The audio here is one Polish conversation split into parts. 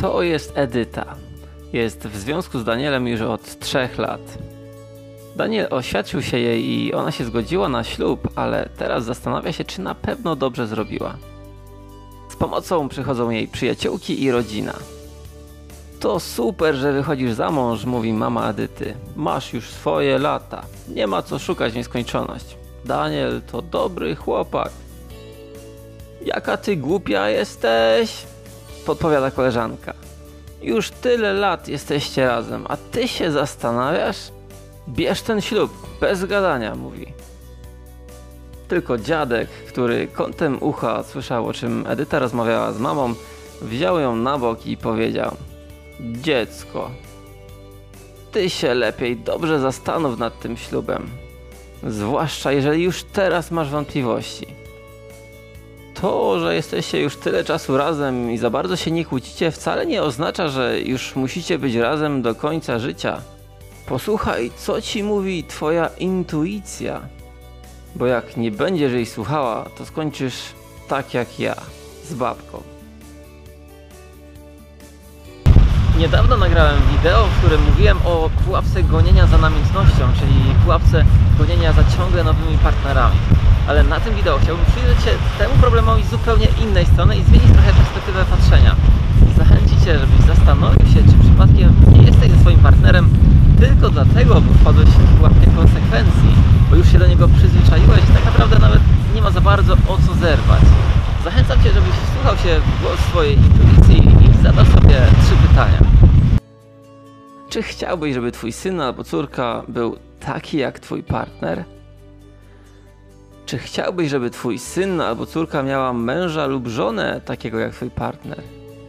To jest Edyta. Jest w związku z Danielem już od 3 lat. Daniel oświadczył się jej i ona się zgodziła na ślub, ale teraz zastanawia się, czy na pewno dobrze zrobiła. Z pomocą przychodzą jej przyjaciółki i rodzina. To super, że wychodzisz za mąż, mówi mama Edyty. Masz już swoje lata. Nie ma co szukać w nieskończoność. Daniel to dobry chłopak. Jaka ty głupia jesteś? Podpowiada koleżanka. Już tyle lat jesteście razem, a ty się zastanawiasz? Bierz ten ślub, bez gadania, mówi. Tylko dziadek, który kątem ucha słyszał, o czym Edyta rozmawiała z mamą, wziął ją na bok i powiedział: dziecko, ty się lepiej dobrze zastanów nad tym ślubem. Zwłaszcza jeżeli już teraz masz wątpliwości. To, że jesteście już tyle czasu razem i za bardzo się nie kłócicie, wcale nie oznacza, że już musicie być razem do końca życia. Posłuchaj, co ci mówi twoja intuicja. Bo jak nie będziesz jej słuchała, to skończysz tak jak ja, z babką. Niedawno nagrałem wideo, w którym mówiłem o pułapce gonienia za namiętnością, czyli pułapce gonienia za ciągle nowymi partnerami. Ale na tym wideo chciałbym przyjrzeć się temu problemowi z zupełnie innej strony i zmienić trochę perspektywę patrzenia. Zachęcić cię, żebyś zastanowił się, czy przypadkiem nie jesteś ze swoim partnerem tylko dlatego, bo wpadłeś w pułapkę konsekwencji, bo już się do niego przyzwyczaiłeś i tak naprawdę nawet nie ma za bardzo o co zerwać. Zachęcam cię, żebyś wsłuchał się w głos swojej intuicji i zadał sobie 3 pytania. Czy chciałbyś, żeby twój syn albo córka był taki jak twój partner? Czy chciałbyś, żeby twój syn albo córka miała męża lub żonę takiego jak twój partner?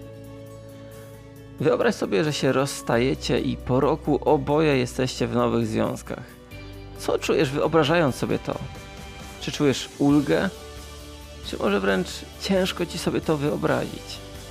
Wyobraź sobie, że się rozstajecie i po roku oboje jesteście w nowych związkach. Co czujesz, wyobrażając sobie to? Czy czujesz ulgę? Czy może wręcz ciężko ci sobie to wyobrazić?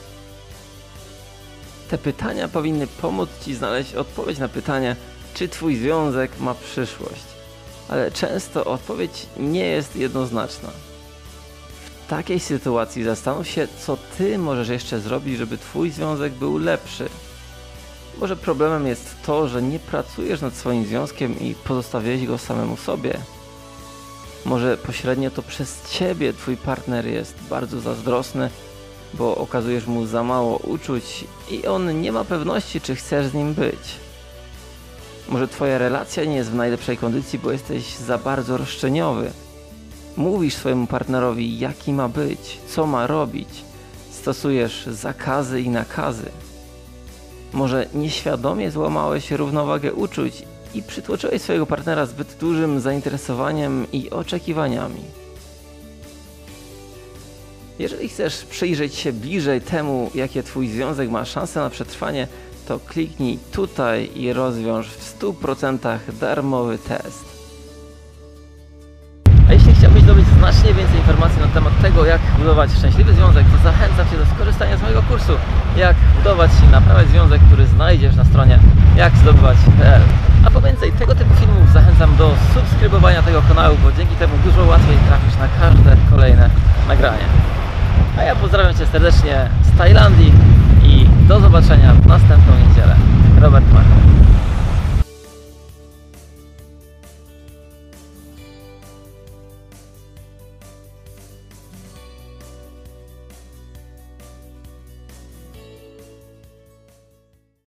Te pytania powinny pomóc ci znaleźć odpowiedź na pytanie, czy twój związek ma przyszłość. Ale często odpowiedź nie jest jednoznaczna. W takiej sytuacji zastanów się, co ty możesz jeszcze zrobić, żeby twój związek był lepszy. Może problemem jest to, że nie pracujesz nad swoim związkiem i pozostawiłeś go samemu sobie. Może pośrednio to przez ciebie twój partner jest bardzo zazdrosny, bo okazujesz mu za mało uczuć i on nie ma pewności, czy chcesz z nim być. Może twoja relacja nie jest w najlepszej kondycji, bo jesteś za bardzo roszczeniowy. Mówisz swojemu partnerowi, jaki ma być, co ma robić. Stosujesz zakazy i nakazy. Może nieświadomie złamałeś równowagę uczuć i przytłoczyłeś swojego partnera zbyt dużym zainteresowaniem i oczekiwaniami. Jeżeli chcesz przyjrzeć się bliżej temu, jakie twój związek ma szanse na przetrwanie, to kliknij tutaj i rozwiąż w 100% darmowy test. A jeśli chciałbyś zdobyć znacznie więcej informacji na temat tego, jak budować szczęśliwy związek, to zachęcam cię do skorzystania z mojego kursu Jak budować i naprawiać związek, który znajdziesz na stronie jakzdobywać.pl. A po więcej tego typu filmów zachęcam do subskrybowania tego kanału, bo dzięki temu dużo łatwiej trafisz na każde kolejne nagranie. A ja pozdrawiam cię serdecznie z Tajlandii i do zobaczenia w następną niedzielę. Robert Machor.